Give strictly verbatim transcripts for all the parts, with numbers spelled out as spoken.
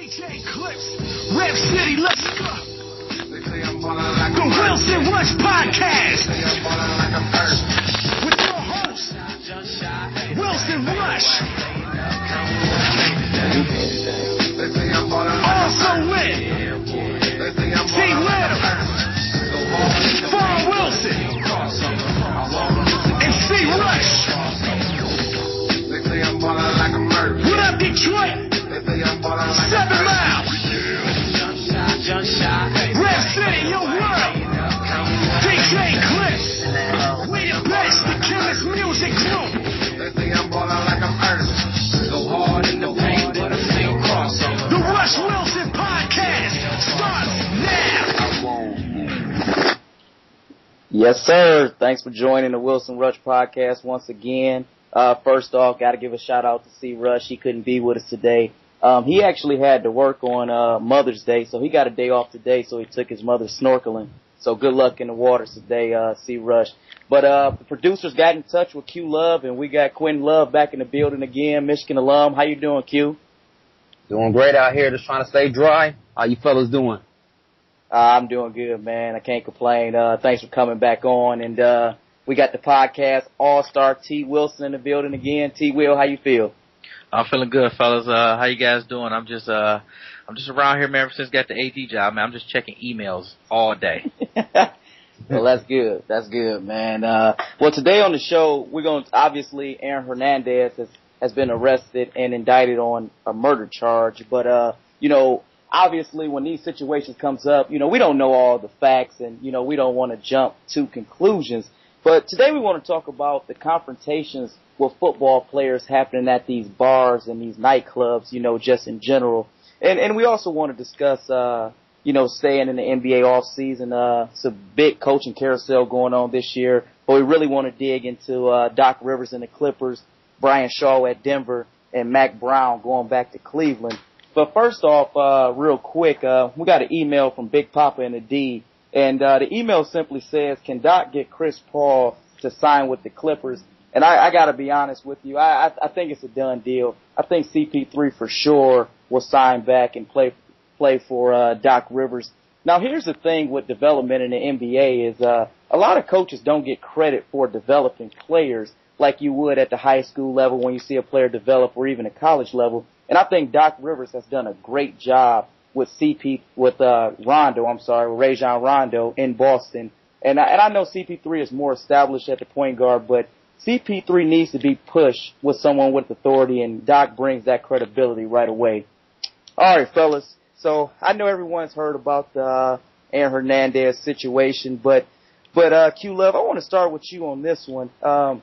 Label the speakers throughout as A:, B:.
A: J Clips, Rap City, let's go. The Wilson Rush Podcast with your host, Wilson Rush. Also with T-Will, Vaughn Wilson, and C-Rush. What up, Detroit? Seven Mile. Rap City, your world. D J Clips. We the best, the Killers Music Group. The Rush Wilson Podcast starts now.
B: Yes, sir. Thanks for joining the Wilson Rush Podcast once again. Uh, first off, got to give a shout out to C. Rush. He couldn't be with us today. Um, he actually had to work on uh, Mother's Day, so he got a day off today, so he took his mother snorkeling. So good luck in the waters today, uh, C. Rush. But uh, the producers got in touch with Q Love, and we got Quentin Love back in the building again, Michigan alum. How you doing, Q?
C: Doing great out here, just trying to stay dry. How you fellas doing?
B: Uh, I'm doing good, man. I can't complain. Uh, thanks for coming back on. And uh, we got the podcast all-star T. Wilson in the building again. T. Will, how you feel?
D: I'm feeling good, fellas. Uh, how you guys doing? I'm just, uh, I'm just around here, man. Ever since I got the A D job, man, I'm just checking emails all day.
B: Well, that's good. That's good, man. Uh, well, today on the show, we're going to, obviously, Aaron Hernandez has, has been arrested and indicted on a murder charge. But, uh, you know, obviously, when these situations comes up, you know, we don't know all the facts and, you know, we don't want to jump to conclusions. But today we want to talk about the confrontations with football players happening at these bars and these nightclubs, you know, just in general. And and we also want to discuss, uh, you know, staying in the N B A off season. Uh, it's a big coaching carousel going on this year, but we really want to dig into uh, Doc Rivers and the Clippers, Brian Shaw at Denver, and Mack Brown going back to Cleveland. But first off, uh, real quick, uh, we got an email from Big Papa and the D, and uh, the email simply says, "Can Doc get Chris Paul to sign with the Clippers?" And I, I got to be honest with you, I, I, I think it's a done deal. I think C P three for sure will sign back and play play for uh, Doc Rivers. Now, here's the thing with development in the N B A is uh, a lot of coaches don't get credit for developing players like you would at the high school level when you see a player develop, or even a college level. And I think Doc Rivers has done a great job with C P with uh, Rondo. I'm sorry, with Rajon Rondo in Boston. And I, and I know C P three is more established at the point guard, but C P three needs to be pushed with someone with authority, and Doc brings that credibility right away. All right, fellas. So I know everyone's heard about the uh, Aaron Hernandez situation, but but uh, Q Love, I want to start with you on this one. Um,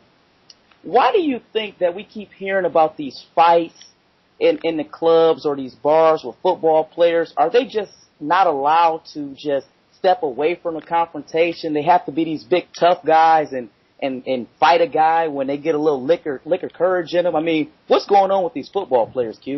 B: why do you think that we keep hearing about these fights in in the clubs or these bars with football players? Are they just not allowed to just step away from the confrontation? They have to be these big tough guys and and, and fight a guy when they get a little liquor, liquor courage in them? I mean, what's going on with these football players, Q?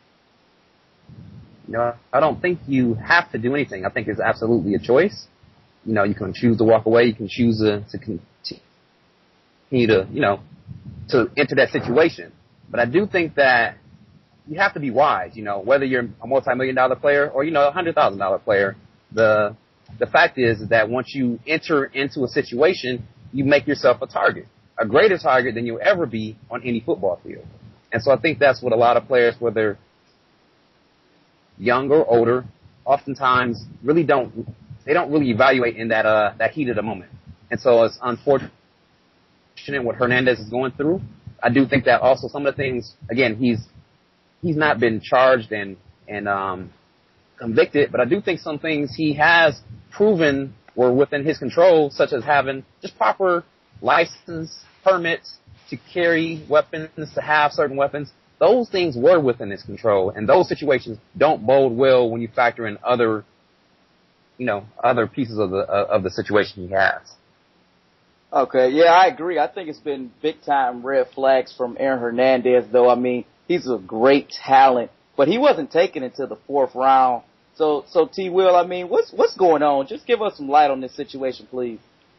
C: You know, I don't think you have to do anything. I think it's absolutely a choice. You know, you can choose to walk away. You can choose to, to continue to, you know, to enter that situation. But I do think that you have to be wise, you know, whether you're a multi-million dollar player or, you know, a hundred thousand dollar player. The, the fact is that once you enter into a situation, you make yourself a target, a greater target than you'll ever be on any football field. And so I think that's what a lot of players, whether young or older, oftentimes really don't, they don't really evaluate in that, uh, that heat of the moment. And so it's unfortunate what Hernandez is going through. I do think that also some of the things, again, he's, he's not been charged and, and, um, convicted, but I do think some things he has proven were within his control, such as having just proper license permits to carry weapons, to have certain weapons. Those things were within his control, and those situations don't bode well when you factor in other, you know, other pieces of the of the situation he has.
B: Okay, yeah, I agree. I think it's been big time red flags from Aaron Hernandez, though. I mean, he's a great talent, but he wasn't taken into the fourth round. So, so T. Will, I mean, what's what's going on? Just give us some light on this situation, please.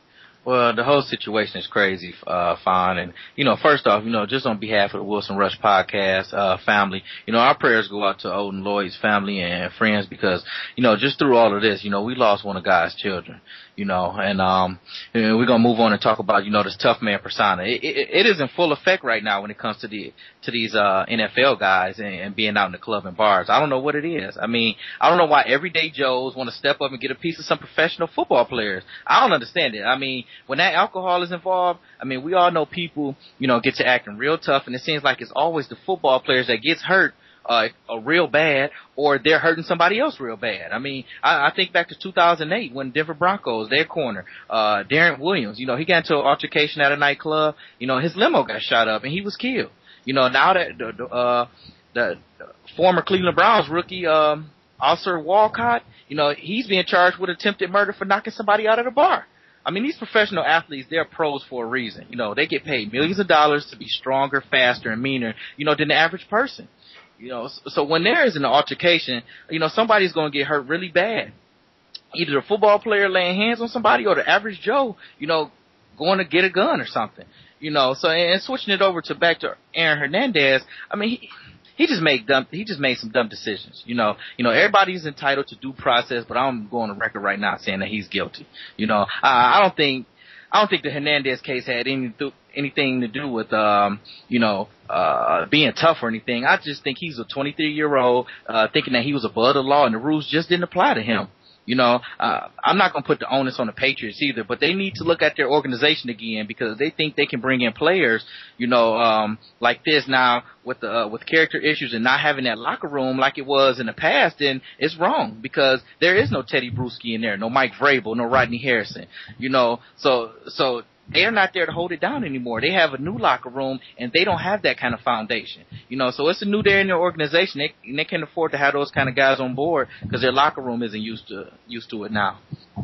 D: Well, the whole situation is crazy, uh, Fawn. And, you know, first off, you know, just on behalf of the Wilson Rush podcast, uh, family, you know, our prayers go out to Odin Lloyd's family and friends because, you know, just through all of this, you know, we lost one of God's children, you know, and, um, and we're going to move on and talk about, you know, this tough man persona. It, it, it is in full effect right now when it comes to the, to these, uh, N F L guys and, and being out in the club and bars. I don't know what it is. I mean, I don't know why everyday Joes want to step up and get a piece of some professional football players. I don't understand it. I mean, when that alcohol is involved, I mean, we all know people, you know, get to acting real tough, and it seems like it's always the football players that gets hurt uh, uh real bad, or they're hurting somebody else real bad. I mean, I, I think back to two thousand eight when Denver Broncos, their corner, uh, Darren Williams, you know, he got into an altercation at a nightclub. You know, his limo got shot up and he was killed. You know, now that the, the, uh, the former Cleveland Browns rookie, um, Officer Walcott, you know, he's being charged with attempted murder for knocking somebody out of the bar. I mean, these professional athletes, they're pros for a reason. You know, they get paid millions of dollars to be stronger, faster, and meaner, you know, than the average person. You know, so, so when there is an altercation, you know, somebody's going to get hurt really bad. Either a football player laying hands on somebody or the average Joe, you know, going to get a gun or something. You know, so, and switching it over to back to Aaron Hernandez, I mean, he, He just made dumb. He just made some dumb decisions. You know. You know. Everybody's entitled to due process, but I'm going on record right now saying that he's guilty. You know. I, I don't think. I don't think the Hernandez case had any anything to do with um. You know. Uh, being tough or anything. I just think he's a twenty-three year old uh, thinking that he was above the law and the rules just didn't apply to him. You know, uh, I'm not going to put the onus on the Patriots either, but they need to look at their organization again because they think they can bring in players, you know, um, like this now with the, uh, with character issues and not having that locker room like it was in the past. Then it's wrong because there is no Teddy Bruschi in there, no Mike Vrabel, no Rodney Harrison, you know, so, so. They're not there to hold it down anymore. They have a new locker room, and they don't have that kind of foundation. You know, so it's a new day in their organization. They, and they can afford to have those kind of guys on board because their locker room isn't used to used to it now.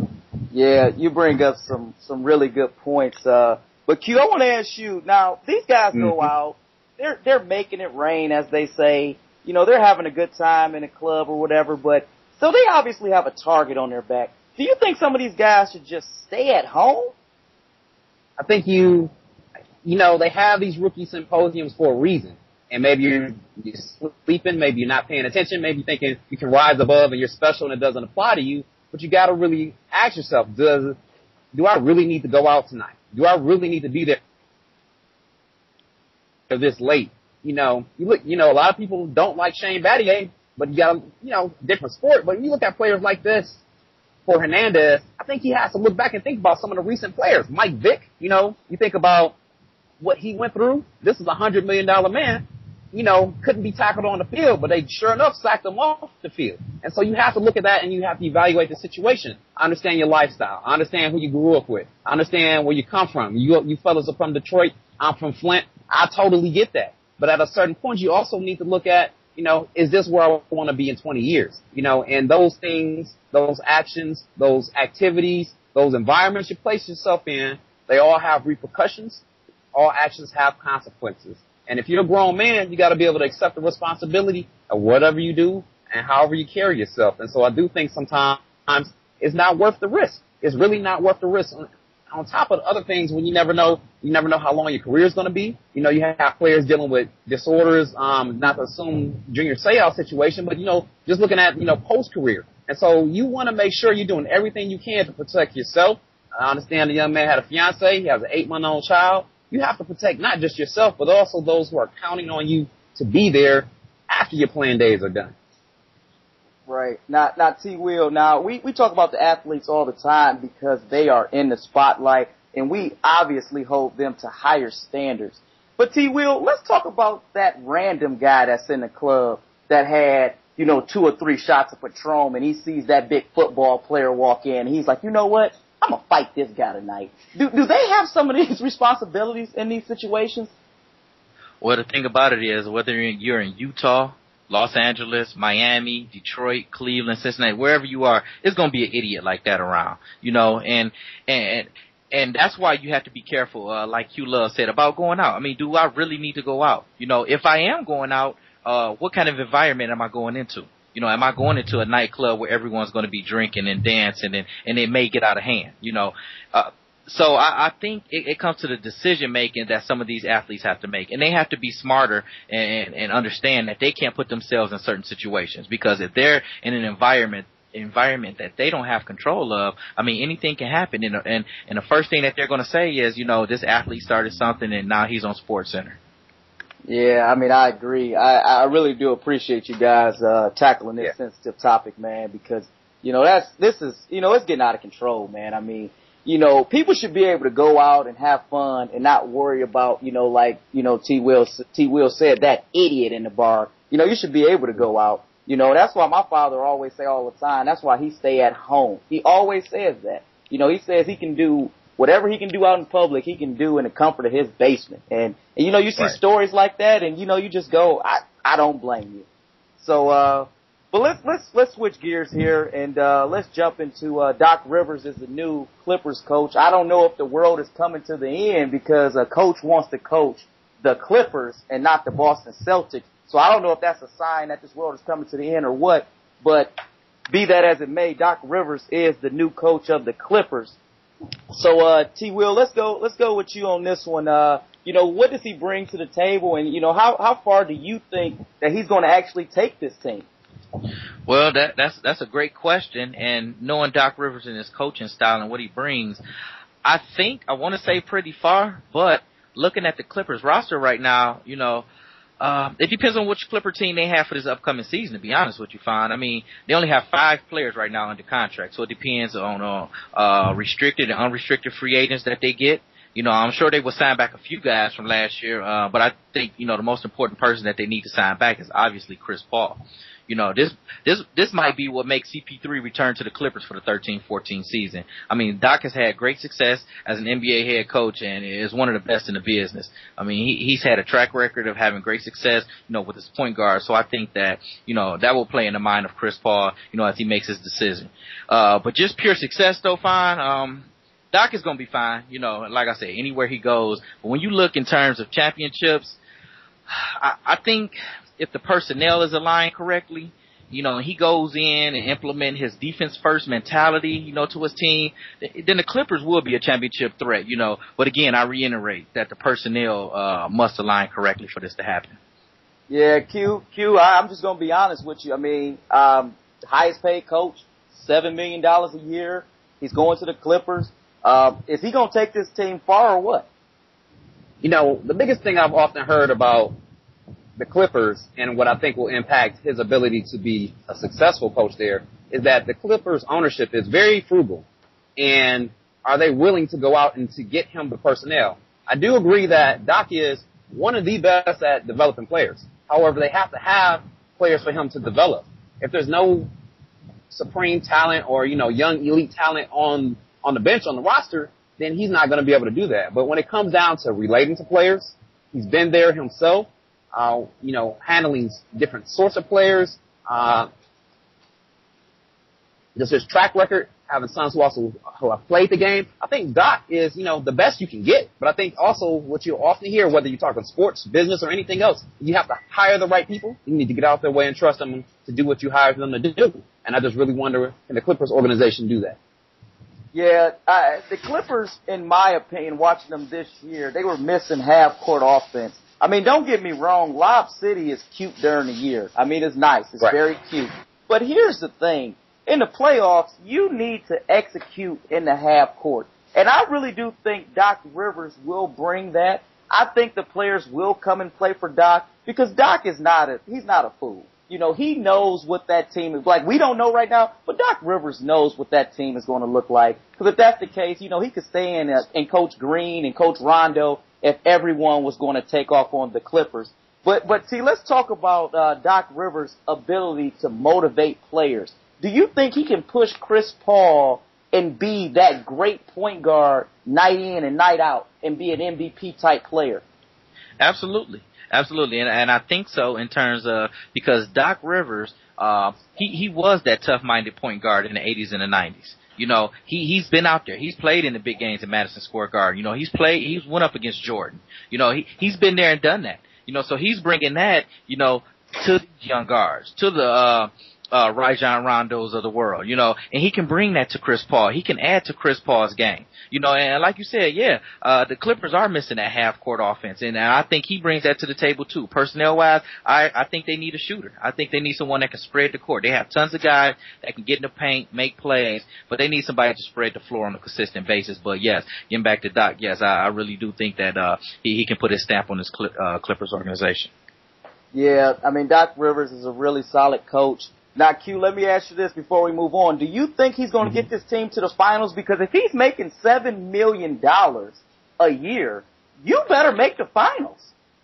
B: Yeah, you bring up some some really good points. Uh, but Q, I want to ask you now. These guys mm-hmm. go out. They're they're making it rain, as they say. You know, they're having a good time in a club or whatever. But so they obviously have a target on their back. Do you think some of these guys should just stay at home?
C: I think you, you know, they have these rookie symposiums for a reason. And maybe you're, you're sleeping, maybe you're not paying attention, maybe you're thinking you can rise above and you're special and it doesn't apply to you. But you got to really ask yourself, does, do I really need to go out tonight? Do I really need to be there this late? You know, you look, you know, a lot of people don't like Shane Battier, but you got, you know, different sport. But when you look at players like this, for Hernandez, I think he has to look back and think about some of the recent players. Mike Vick, you know, you think about what he went through. This is a hundred million dollar man, you know, couldn't be tackled on the field, but they sure enough sacked him off the field. And so you have to look at that and you have to evaluate the situation. I understand your lifestyle. I understand who you grew up with. I understand where you come from. You, you fellas are from Detroit. I'm from Flint. I totally get that. But at a certain point, you also need to look at, you know, is this where I want to be in twenty years? You know, and those things, those actions, those activities, those environments you place yourself in, they all have repercussions. All actions have consequences. And if you're a grown man, you got to be able to accept the responsibility of whatever you do and however you carry yourself. And so I do think sometimes it's not worth the risk. It's really not worth the risk. On top of the other things, when you never know, you never know how long your career is going to be. You know, you have players dealing with disorders, um, not to assume Junior Seau situation, but, you know, just looking at, you know, post-career. And so you want to make sure you're doing everything you can to protect yourself. I understand the young man had a fiance. He has an eight-month-old child. You have to protect not just yourself, but also those who are counting on you to be there after your playing days are done.
B: Right. Now, now T. Will, now, we, we talk about the athletes all the time because they are in the spotlight, and we obviously hold them to higher standards. But, T. Will, let's talk about that random guy that's in the club that had, you know, two or three shots of Patron, and he sees that big football player walk in, and he's like, you know what? I'm going to fight this guy tonight. Do, do they have some of these responsibilities in these situations?
D: Well, the thing about it is, whether you're in Utah, Los Angeles, Miami, Detroit, Cleveland, Cincinnati, wherever you are, there's going to be an idiot like that around, you know, and, and, and that's why you have to be careful, uh, like Q Love said, about going out. I mean, do I really need to go out? You know, if I am going out, uh, what kind of environment am I going into? You know, am I going into a nightclub where everyone's going to be drinking and dancing and, and it may get out of hand? You know, uh, So I, I think it, it comes to the decision making that some of these athletes have to make, and they have to be smarter and, and understand that they can't put themselves in certain situations, because if they're in an environment environment that they don't have control of, I mean, anything can happen. And and, and the first thing that they're going to say is, you know, this athlete started something and now he's on SportsCenter.
B: Yeah, I mean, I agree. I, I really do appreciate you guys uh, tackling this yeah. sensitive topic, man, because, you know, that's this is, you know, it's getting out of control, man. I mean, you know, people should be able to go out and have fun and not worry about, you know, like, you know, T. Will, T. Will said, that idiot in the bar. You know, you should be able to go out. You know, that's why my father always say all the time, that's why he stay at home. He always says that. You know, he says he can do whatever he can do out in public, he can do in the comfort of his basement. And, and you know, you see right. stories like that and, you know, you just go, I, I don't blame you. So, uh, but let's, let's, let's switch gears here and, uh, let's jump into, uh, Doc Rivers is the new Clippers coach. I don't know if the world is coming to the end because a coach wants to coach the Clippers and not the Boston Celtics. So I don't know if that's a sign that this world is coming to the end or what, but be that as it may, Doc Rivers is the new coach of the Clippers. So, uh, T. Will, let's go, let's go with you on this one. Uh, you know, what does he bring to the table? And, you know, how, how far do you think that he's going to actually take this team?
D: Well, that, that's, that's a great question. And knowing Doc Rivers and his coaching style and what he brings, I think, I want to say pretty far, but looking at the Clippers roster right now, you know, Uh, it depends on which Clipper team they have for this upcoming season, to be honest with you, Fon. I mean, they only have five players right now under contract, so it depends on uh, uh, restricted and unrestricted free agents that they get. You know, I'm sure they will sign back a few guys from last year, uh, but I think, you know, the most important person that they need to sign back is obviously Chris Paul. You know, this, this, this might be what makes C P three return to the Clippers for the thirteen fourteen season. I mean, Doc has had great success as an N B A head coach and is one of the best in the business. I mean, he, he's had a track record of having great success, you know, with his point guard. So I think that, you know, that will play in the mind of Chris Paul, you know, as he makes his decision. Uh, but just pure success though, fine. Um, Doc is going to be fine, you know, like I said, anywhere he goes. But when you look in terms of championships, I, I think if the personnel is aligned correctly, you know, he goes in and implement his defense first mentality, you know, to his team, then the Clippers will be a championship threat, you know. But again, I reiterate that the personnel uh, must align correctly for this to happen.
B: Yeah, Q, Q, I'm just going to be honest with you. I mean, um, highest paid coach, seven million dollars a year. He's going to the Clippers. Uh, is he going to take this team far or what?
C: You know, the biggest thing I've often heard about the Clippers and what I think will impact his ability to be a successful coach there is that the Clippers ownership is very frugal. And are they willing to go out and to get him the personnel? I do agree that Doc is one of the best at developing players. However, they have to have players for him to develop. If there's no supreme talent or, you know, young elite talent on, on the bench, on the roster, then he's not going to be able to do that. But when it comes down to relating to players, he's been there himself. Uh, you know, handling different sorts of players, uh, just his track record, having sons who also who have played the game. I think Doc is, you know, the best you can get. But I think also what you often hear, whether you're talking sports, business, or anything else, you have to hire the right people. You need to get out their way and trust them to do what you hired them to do. And I just really wonder, can the Clippers organization do that?
B: Yeah, uh, the Clippers, in my opinion, watching them this year, they were missing half-court offense. I mean, don't get me wrong, Lob City is cute during the year. I mean, it's nice. It's right. very cute. But here's the thing. In the playoffs, you need to execute in the half court. And I really do think Doc Rivers will bring that. I think the players will come and play for Doc because Doc is not a, he's not a fool. You know, he knows what that team is like. We don't know right now, but Doc Rivers knows what that team is going to look like. Because if that's the case, you know, he could stay in uh, and Coach Green and Coach Rondo if everyone was going to take off on the Clippers. But, but see, let's talk about uh, Doc Rivers' ability to motivate players. Do you think he can push Chris Paul and be that great point guard night in and night out and be an M V P-type player?
D: Absolutely. Absolutely. And, and I think so in terms of because Doc Rivers, uh, he, he was that tough-minded point guard in the eighties and the nineties. You know, he, he's been out there. He's played in the big games at Madison Square Garden. You know, he's played, he's went up against Jordan. You know, he, he's been there and done that. You know, so he's bringing that, you know, to the young guards, to the, uh, uh, Rajon Rondos of the world, you know, and he can bring that to Chris Paul. He can add to Chris Paul's game, you know, and like you said, yeah, uh, the Clippers are missing that half court offense, and I think he brings that to the table too. Personnel wise, I, I think they need a shooter. I think they need someone that can spread the court. They have tons of guys that can get in the paint, make plays, but they need somebody to spread the floor on a consistent basis. But yes, getting back to Doc, yes, I, I really do think that, uh, he, he can put his stamp on this Clip, uh, Clippers organization.
B: Yeah, I mean, Doc Rivers is a really solid coach. Now, Q, let me ask you this before we move on. Do you think he's going to get this team to the finals? Because if he's making seven million dollars a year, you better make the finals.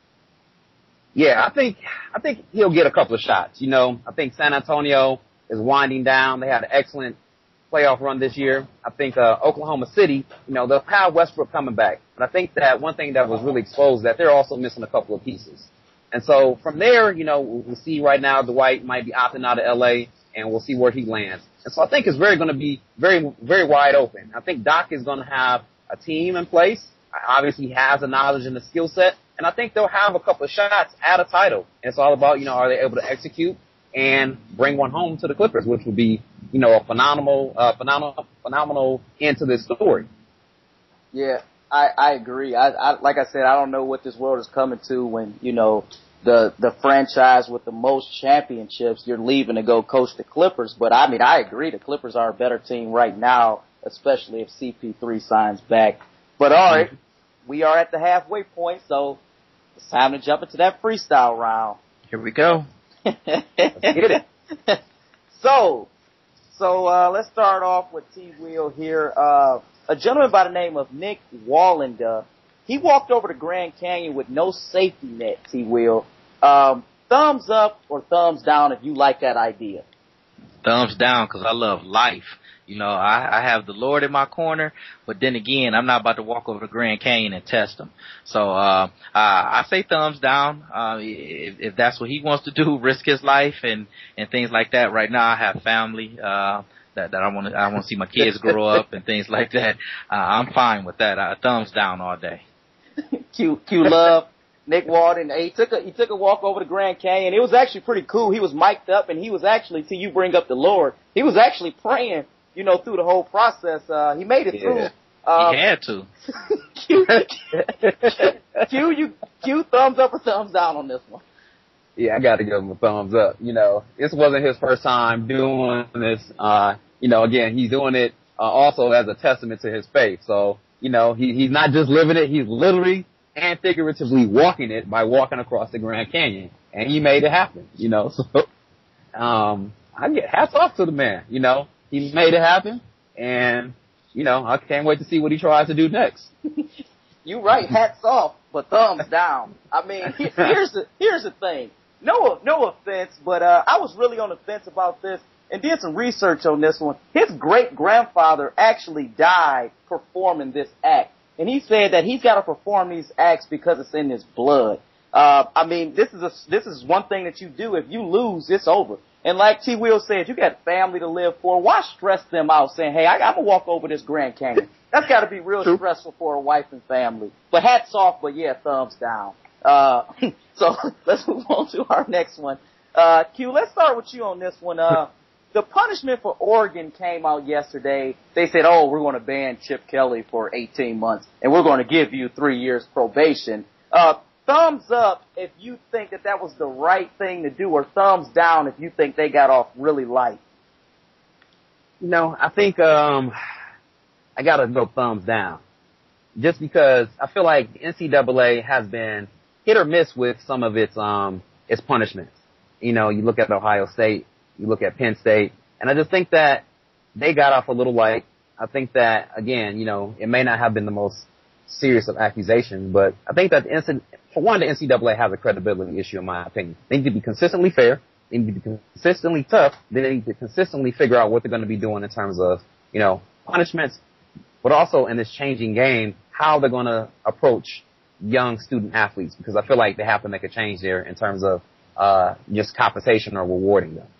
C: Yeah, I think I think he'll get a couple of shots. You know, I think San Antonio is winding down. They had an excellent playoff run this year. I think uh, Oklahoma City, you know, they'll have Westbrook coming back. But I think that one thing that was really exposed that they're also missing a couple of pieces. And so from there, you know, we'll see right now Dwight might be opting out of L A, and we'll see where he lands. And so I think it's very going to be very, very wide open. I think Doc is going to have a team in place. Obviously, he has the knowledge and the skill set, and I think they'll have a couple of shots at a title. And it's all about, you know, are they able to execute and bring one home to the Clippers, which would be, you know, a phenomenal, uh, phenomenal, phenomenal end to this story.
B: Yeah. I, I agree. I, I, like I said, I don't know what this world is coming to when, you know, the, the franchise with the most championships, you're leaving to go coach the Clippers. But I mean, I agree. The Clippers are a better team right now, especially if C P three signs back. But all right, we are at the halfway point, so it's time to jump into that freestyle round.
D: Here we go.
B: Let's get it. so, so, uh, let's start off with T-Wheel here. Uh, A gentleman by the name of Nick Wallenda, he walked over to Grand Canyon with no safety net, T-Will. Um, thumbs up or thumbs down if you like that idea?
D: Thumbs down, because I love life. You know, I, I have the Lord in my corner, but then again, I'm not about to walk over to Grand Canyon and test him. So, uh, I, I say thumbs down. Uh, if, if that's what he wants to do, risk his life and, and things like that. Right now, I have family, uh, That, that I want to, I want to see my kids grow up and things like that. Uh, I'm fine with that. Uh, thumbs down all day.
B: Q, Q Love, Nick Walden. He took a, he took a walk over to Grand Canyon. It was actually pretty cool. He was mic'd up and he was actually, till you bring up the Lord, he was actually praying, you know, through the whole process. Uh, he made it
D: yeah.
B: through. Uh,
D: he had to.
B: Q, Q, you, Q, thumbs up or thumbs down on this one?
C: Yeah, I got to give him a thumbs up. You know, this wasn't his first time doing this. Uh, you know, again, he's doing it uh, also as a testament to his faith. So, you know, he, he's not just living it, he's literally and figuratively walking it by walking across the Grand Canyon. And he made it happen, you know. So, um, I get hats off to the man, you know. He made it happen, and, you know, I can't wait to see what he tries to do next.
B: You right, hats off, but thumbs down. I mean, here's the, here's the thing. No, no offense, but, uh, I was really on the fence about this and did some research on this one. His great-grandfather actually died performing this act. And he said that he's got to perform these acts because it's in his blood. Uh, I mean, this is a, this is one thing that you do. If you lose, it's over. And like T. Will said, you got family to live for. Why stress them out saying, hey, I, I'm going to walk over this Grand Canyon? That's got to be real
C: True.
B: stressful for a wife and family. But hats off, but yeah, thumbs down. Uh, so let's move on to our next one. Uh, Q, let's start with you on this one. Uh, the punishment for Oregon came out yesterday. They said, oh, we're going to ban Chip Kelly for eighteen months, and we're going to give you three years probation. Uh, thumbs up if you think that that was the right thing to do, or thumbs down if you think they got off really light.
C: You know, I think um, I got to go thumbs down. Just because I feel like the N C double A has been hit or miss with some of its um its punishments. You know, you look at Ohio State, you look at Penn State, and I just think that they got off a little light. I think that, again, you know, it may not have been the most serious of accusations, but I think that, the N C, for one, the N C double A has a credibility issue, in my opinion. They need to be consistently fair. They need to be consistently tough. They need to consistently figure out what they're going to be doing in terms of, you know, punishments, but also in this changing game, how they're going to approach young student athletes, because I feel like they have to make a change there in terms of uh just compensation or rewarding them.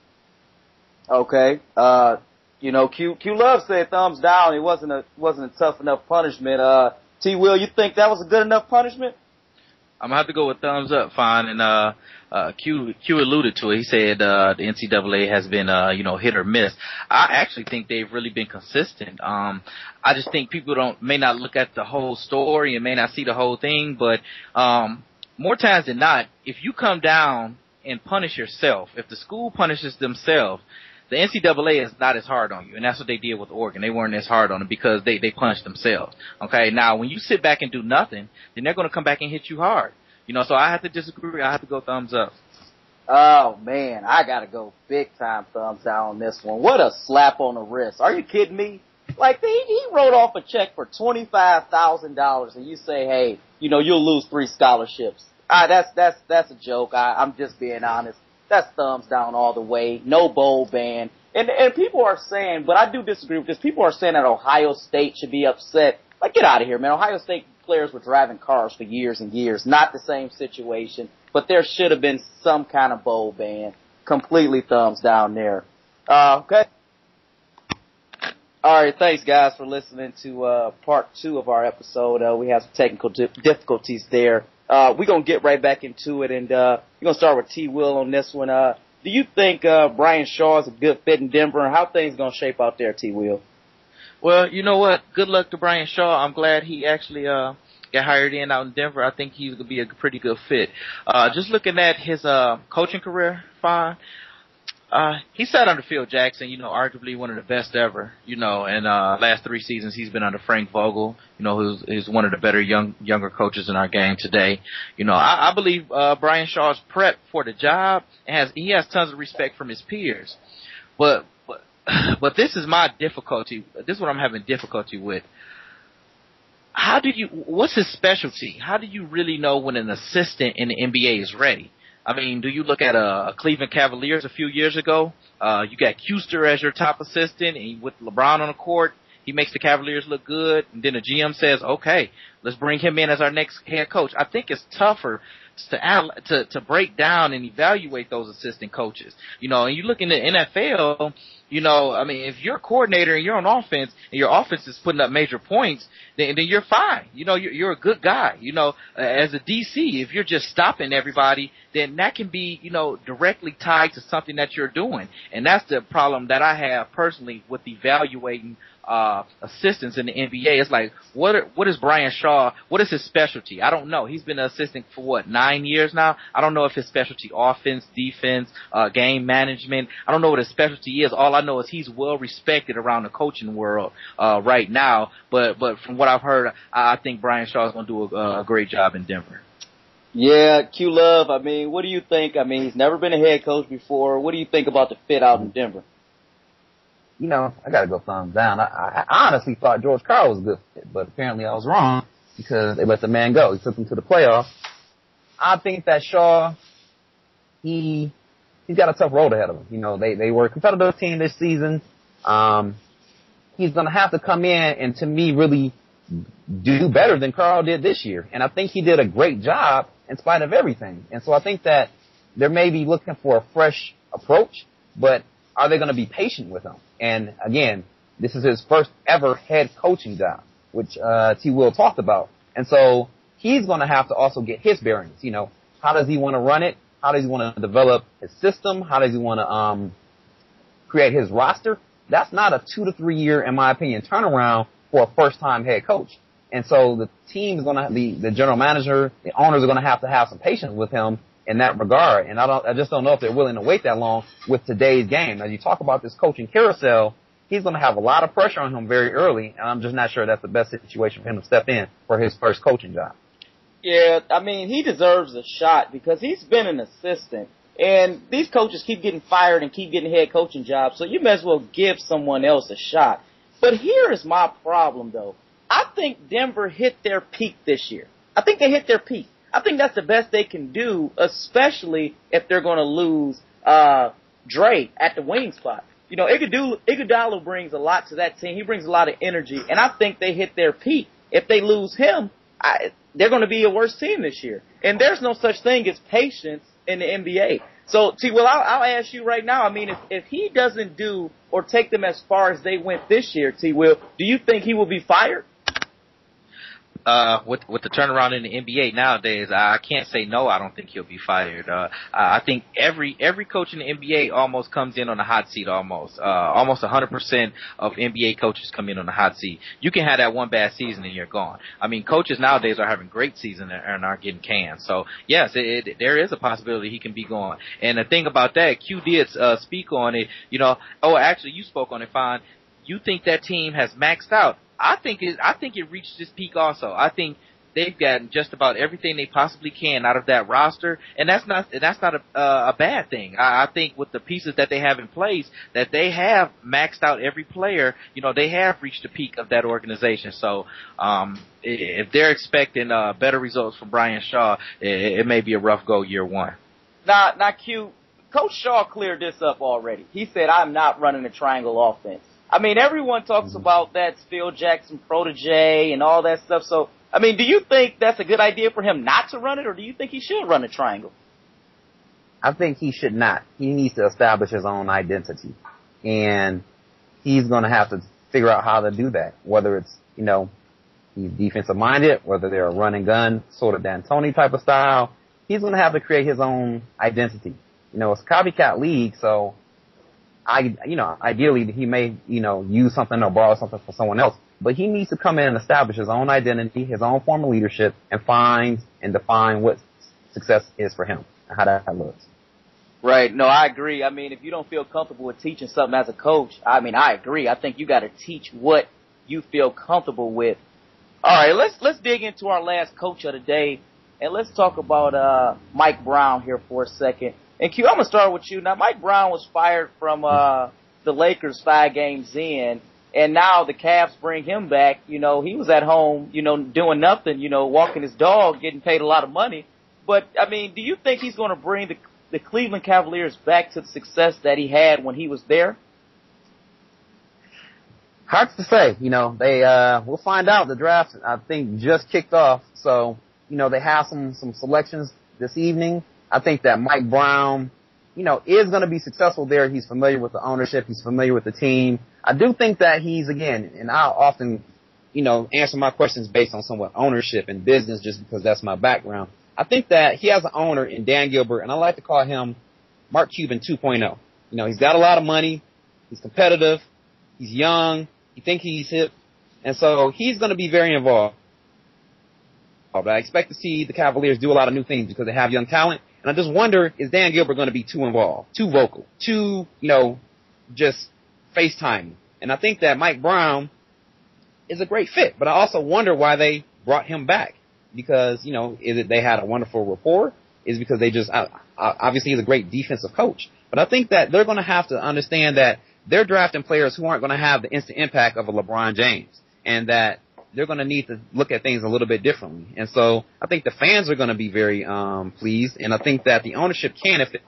B: Okay. Uh, you know, Q, Q Love said thumbs down. It wasn't a, wasn't a tough enough punishment. Uh, T. Will, you think that was a good enough punishment?
D: I'm gonna have to go with thumbs up, fine. And uh, uh, Q Q alluded to it. He said uh, the N C double A has been uh, you know, hit or miss. I actually think they've really been consistent. Um, I just think people don't may not look at the whole story and may not see the whole thing, but um, more times than not, if you come down and punish yourself, if the school punishes themselves, the N C double A is not as hard on you, and that's what they did with Oregon. They weren't as hard on them because they, they punished themselves. Okay, now when you sit back and do nothing, then they're going to come back and hit you hard. You know, so I have to disagree. I have to go thumbs up.
B: Oh, man, I got to go big time thumbs down on this one. What a slap on the wrist. Are you kidding me? Like, he, he wrote off a check for twenty-five thousand dollars, and you say, hey, you know, you'll lose three scholarships. Ah, that's, that's, that's a joke. I, I'm just being honest. That's thumbs down all the way. No bowl ban. And, and people are saying, but I do disagree with this, people are saying that Ohio State should be upset. Like, get out of here, man. Ohio State players were driving cars for years and years. Not the same situation, but there should have been some kind of bowl ban. Completely thumbs down there. Uh, okay. All right, thanks, guys, for listening to uh, part two of our episode. Uh, we have some technical di- difficulties there. Uh, we're going to get right back into it, and uh, we're going to start with T. Will on this one. Uh, do you think uh, Brian Shaw is a good fit in Denver, and how things going to shape out there, T. Will?
D: Well, you know what? Good luck to Brian Shaw. I'm glad he actually uh, got hired in out in Denver. I think he's going to be a pretty good fit. Uh, just looking at his uh, coaching career, fine. Uh, he sat under Phil Jackson, you know, arguably one of the best ever, you know, and, uh, last three seasons he's been under Frank Vogel, you know, who's, who's one of the better young, younger coaches in our game today. You know, I, I believe, uh, Brian Shaw's prepped for the job and has, he has tons of respect from his peers. But, but, but this is my difficulty. This is what I'm having difficulty with. How do you, what's his specialty? How do you really know when an assistant in the N B A is ready? I mean, do you look at a, a Cleveland Cavaliers a few years ago? Uh, you got Kuster as your top assistant, and with LeBron on the court, he makes the Cavaliers look good. And then the G M says, "Okay, let's bring him in as our next head coach." I think it's tougher to to to break down and evaluate those assistant coaches. You know, and you look in the N F L. You know, I mean, if you're a coordinator and you're on offense and your offense is putting up major points, then, then you're fine. You know, you're, you're a good guy. You know, uh, as a D C, if you're just stopping everybody, then that can be, you know, directly tied to something that you're doing. And that's the problem that I have personally with evaluating uh assistants in the N B A. It's like, what are, what is Brian Shaw, what is his specialty? I don't know. He's been an assistant for what, nine years now? I don't know if his specialty offense, defense, uh game management. I don't know what his specialty is. All I know is he's well respected around the coaching world uh right now. But but from what I've heard, I, I think Brian Shaw is going to do a, a great job in Denver.
B: Yeah, Q Love, I mean, what do you think? I mean, he's never been a head coach before. What do you think about the fit out in Denver?
C: You know, I gotta go thumbs down. I, I honestly thought George Karl was a good fit, but apparently I was wrong because they let the man go. He took them to the playoffs. I think that Shaw, he, he's got a tough road ahead of him. You know, they, they were a competitive team this season. Um, he's gonna have to come in and, to me, really do better than Karl did this year. And I think he did a great job in spite of everything. And so I think that they may be looking for a fresh approach, but are they going to be patient with him? And again, this is his first ever head coaching job, which uh, T. Will talked about. And so he's going to have to also get his bearings. You know, how does he want to run it? How does he want to develop his system? How does he want to um, create his roster? That's not a two to three year, in my opinion, turnaround for a first time head coach. And so the team is going to, the the general manager, the owners are going to have to have some patience with him in that regard. And I don't, I just don't know if they're willing to wait that long with today's game. As you talk about this coaching carousel, he's going to have a lot of pressure on him very early, and I'm just not sure that's the best situation for him to step in for his first coaching job.
B: Yeah, I mean, he deserves a shot because he's been an assistant, and these coaches keep getting fired and keep getting head coaching jobs, so you may as well give someone else a shot. But here is my problem, though. I think Denver hit their peak this year. I think they hit their peak. I think that's the best they can do, especially if they're going to lose uh Dre at the wing spot. You know, Iguodala, Iguodala brings a lot to that team. He brings a lot of energy, and I think they hit their peak. If they lose him, I, they're going to be a worse team this year. And there's no such thing as patience in the N B A. So, T. Will, I'll, I'll ask you right now. I mean, if, if he doesn't do or take them as far as they went this year, T. Will, do you think he will be fired?
D: Uh, with with the turnaround in the N B A nowadays, I can't say no. I don't think he'll be fired. Uh, I think every every coach in the N B A almost comes in on the hot seat. Almost, uh, almost one hundred percent of N B A coaches come in on the hot seat. You can have that one bad season and you're gone. I mean, coaches nowadays are having great seasons and are getting canned. So yes, it, it, there is a possibility he can be gone. And the thing about that, Q did uh, speak on it. You know, oh, actually, you spoke on it, Fine. You think that team has maxed out? I think it, I think it reached its peak also. I think they've gotten just about everything they possibly can out of that roster, and that's not that's not a, uh, a bad thing. I, I think with the pieces that they have in place, that they have maxed out every player. You know, they have reached the peak of that organization. So, um, if they're expecting uh, better results from Brian Shaw, it, it may be a rough go year one.
B: Now, now, Q, Coach Shaw cleared this up already. He said, "I'm not running a triangle offense." I mean, everyone talks about that Phil Jackson protege and all that stuff. So, I mean, do you think that's a good idea for him not to run it, or do you think he should run a triangle?
C: I think he should not. He needs to establish his own identity. And he's going to have to figure out how to do that, whether it's, you know, he's defensive-minded, whether they're a run-and-gun, sort of D'Antoni type of style. He's going to have to create his own identity. You know, it's a copycat league, so I, you know, ideally he may, you know, use something or borrow something from someone else, but he needs to come in and establish his own identity, his own form of leadership, and find and define what success is for him and how that looks.
B: Right. No, I agree. I mean, if you don't feel comfortable with teaching something as a coach, I mean, I agree. I think you got to teach what you feel comfortable with. All right, let's let's dig into our last coach of the day, and let's talk about uh Mike Brown here for a second. And Q, I'm going to start with you. Now, Mike Brown was fired from uh the Lakers five games in, and now the Cavs bring him back. You know, he was at home, you know, doing nothing, you know, walking his dog, getting paid a lot of money. But, I mean, do you think he's going to bring the, the Cleveland Cavaliers back to the success that he had when he was there?
C: Hard to say. You know, they uh we'll find out. The draft, I think, just kicked off. So, you know, they have some, some selections this evening. I think that Mike Brown, you know, is going to be successful there. He's familiar with the ownership. He's familiar with the team. I do think that he's, again, and I'll often, you know, answer my questions based on somewhat ownership and business just because that's my background. I think that he has an owner in Dan Gilbert, and I like to call him Mark Cuban two point oh. You know, he's got a lot of money. He's competitive. He's young. He thinks he's hip. And so he's going to be very involved. But I expect to see the Cavaliers do a lot of new things because they have young talent. And I just wonder, is Dan Gilbert going to be too involved, too vocal, too, you know, just FaceTime? And I think that Mike Brown is a great fit. But I also wonder why they brought him back. Because, you know, is it they had a wonderful rapport? Is it because they just, uh, obviously he's a great defensive coach. But I think that they're going to have to understand that they're drafting players who aren't going to have the instant impact of a LeBron James. And that they're going to need to look at things a little bit differently. And so I think the fans are going to be very um pleased. And I think that the ownership can, if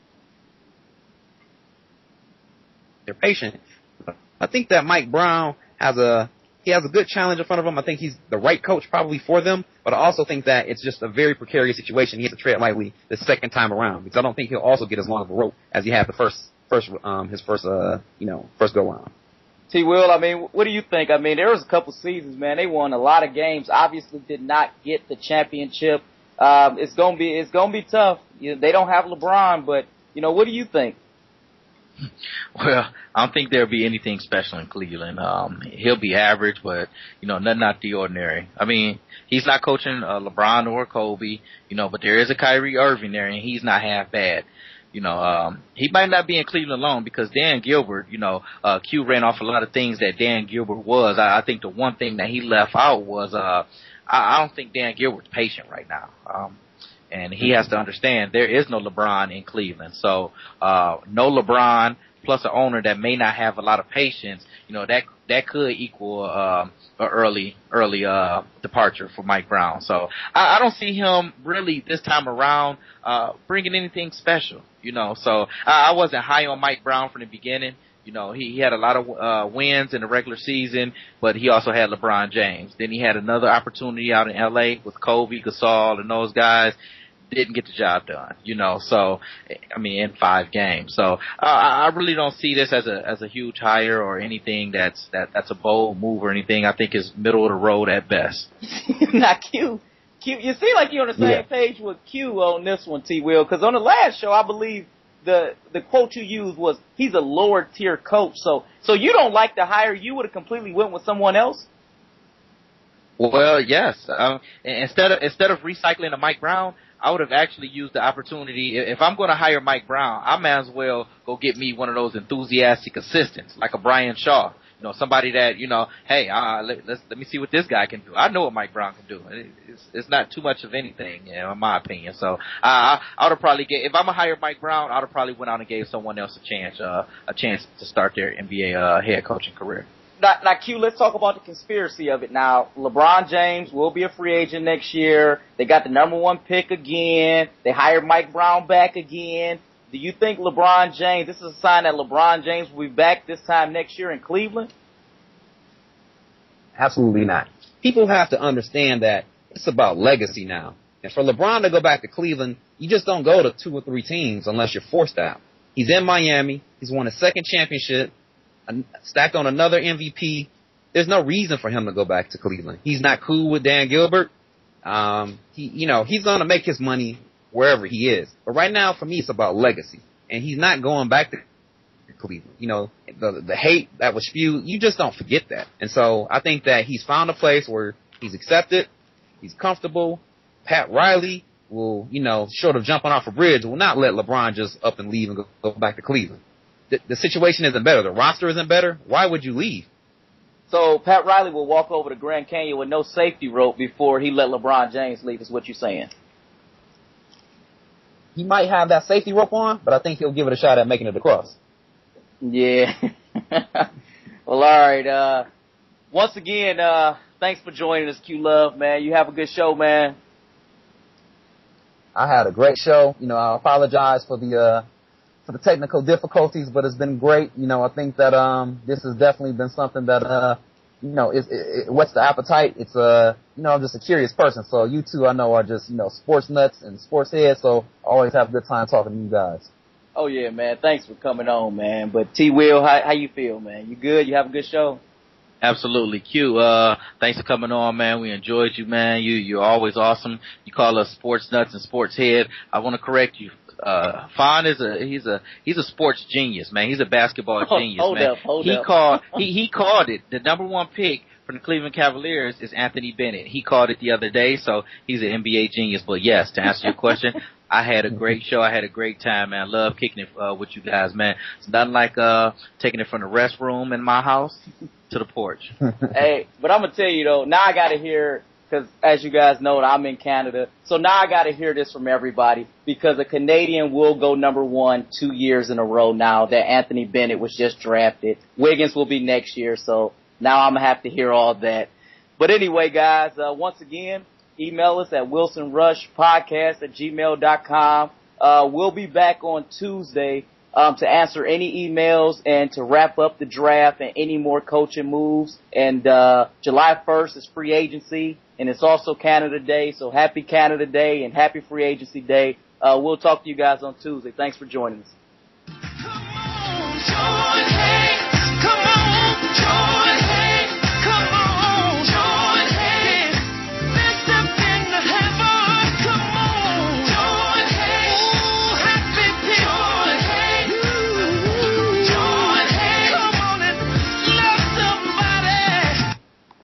C: they're patient. I think that Mike Brown has a he has a good challenge in front of him. I think he's the right coach probably for them. But I also think that it's just a very precarious situation. He has to tread lightly the second time around because I don't think he'll also get as long of a rope as he had the first first um his first uh you know first go round.
B: T. Will, I mean, what do you think? I mean, there was a couple seasons, man. They won a lot of games. Obviously, did not get the championship. Um, it's gonna be it's gonna be tough. You know, they don't have LeBron, but you know, what do you think?
D: Well, I don't think there'll be anything special in Cleveland. Um, he'll be average, but you know, nothing out the ordinary. I mean, he's not coaching uh, LeBron or Kobe, you know, but there is a Kyrie Irving there, and he's not half bad. You know, um, he might not be in Cleveland alone because Dan Gilbert, you know, uh, Q ran off a lot of things that Dan Gilbert was. I, I think the one thing that he left out was, uh, I, I don't think Dan Gilbert's patient right now. Um, and he has to understand there is no LeBron in Cleveland. So, uh, no LeBron plus an owner that may not have a lot of patience, you know, that, that could equal, um, an early, early, uh, departure for Mike Brown. So I, I don't see him really this time around, uh, bringing anything special, you know, so I, I wasn't high on Mike Brown from the beginning. You know, he, he had a lot of, uh, wins in the regular season, but he also had LeBron James. Then he had another opportunity out in L A with Kobe, Gasol, and those guys. didn't get the job done, you know, so, I mean, in five games. So, uh, I really don't see this as a, as a huge hire or anything that's, that, that's a bold move or anything. I think it's middle of the road at best.
B: Not Q. Q, you seem like you're on the same yeah. page with Q on this one, T. Will, because on the last show, I believe the, the quote you used was, he's a lower tier coach. So, so you don't like the hire, you would have completely went with someone else?
D: Well, yes. Um, instead of, instead of recycling a Mike Brown, I would have actually used the opportunity. If I'm going to hire Mike Brown, I may as well go get me one of those enthusiastic assistants, like a Brian Shaw. You know, somebody that, you know, hey, uh, let, let's, let me see what this guy can do. I know what Mike Brown can do. It's, it's not too much of anything, you know, in my opinion. So, uh, I, I would have probably get, if I'm going to hire Mike Brown, I would have probably went out and gave someone else a chance, uh, a chance to start their N B A, uh, head coaching career.
B: Now, now, Q, let's talk about the conspiracy of it. Now, LeBron James will be a free agent next year. They got the number one pick again. They hired Mike Brown back again. Do you think LeBron James, this is a sign that LeBron James will be back this time next year in Cleveland?
C: Absolutely not. People have to understand that it's about legacy now. And for LeBron to go back to Cleveland, you just don't go to two or three teams unless you're forced out. He's in Miami. He's won a second championship, stacked on another M V P. There's no reason for him to go back to Cleveland. He's not cool with Dan Gilbert. Um, he, you know, he's going to make his money wherever he is. But right now, for me, it's about legacy. And he's not going back to Cleveland. You know, the, the hate that was spewed, you just don't forget that. And so I think that he's found a place where he's accepted, he's comfortable. Pat Riley will, you know, short of jumping off a bridge, will not let LeBron just up and leave and go, go back to Cleveland. The, the situation isn't better. The roster isn't better. Why would you leave?
B: So Pat Riley will walk over to Grand Canyon with no safety rope before he let LeBron James leave, is what you're saying.
C: He might have that safety rope on, but I think he'll give it a shot at making it across.
B: Yeah. Well, all right. Uh, once again, uh, thanks for joining us, Q Love, man. You have a good show, man.
C: I had a great show. You know, I apologize for the uh, for the technical difficulties, but it's been great. You know, I think that um, this has definitely been something that uh, you know, it, it, it whets the appetite. It's uh, you know, I'm just a curious person. So you two, I know, are just, you know, sports nuts and sports heads. So I always have a good time talking to you guys.
B: Oh yeah, man. Thanks for coming on, man. But T. Will, how how you feel, man? You good? You have a good show?
D: Absolutely. Q, uh, thanks for coming on, man. We enjoyed you, man. You, you're always awesome. You call us sports nuts and sports head. I want to correct you. Uh, Fon is a, he's a, he's a sports genius, man. He's a basketball genius,
B: hold
D: man.
B: Up, hold
D: he
B: up.
D: called, he, he called it. The number one pick from the Cleveland Cavaliers is Anthony Bennett. He called it the other day, so he's an N B A genius. But yes, to answer your question, I had a great show. I had a great time, man. I love kicking it, uh, with you guys, man. It's nothing like, uh, taking it from the restroom in my house to the porch.
B: Hey, but I'm gonna tell you though, now I gotta hear, because as you guys know, I'm in Canada, so now I gotta hear this from everybody, because a Canadian will go number one two years in a row now that Anthony Bennett was just drafted. Wiggins will be next year, so now I'm gonna have to hear all that. But anyway, guys, uh, once again, email us at wilson rush podcast at gmail dot com. Uh, we'll be back on Tuesday Um, to answer any emails and to wrap up the draft and any more coaching moves. And uh, July first is free agency, and it's also Canada Day. So happy Canada Day and happy free agency day. Uh, we'll talk to you guys on Tuesday. Thanks for joining us.
A: Come on, join hands.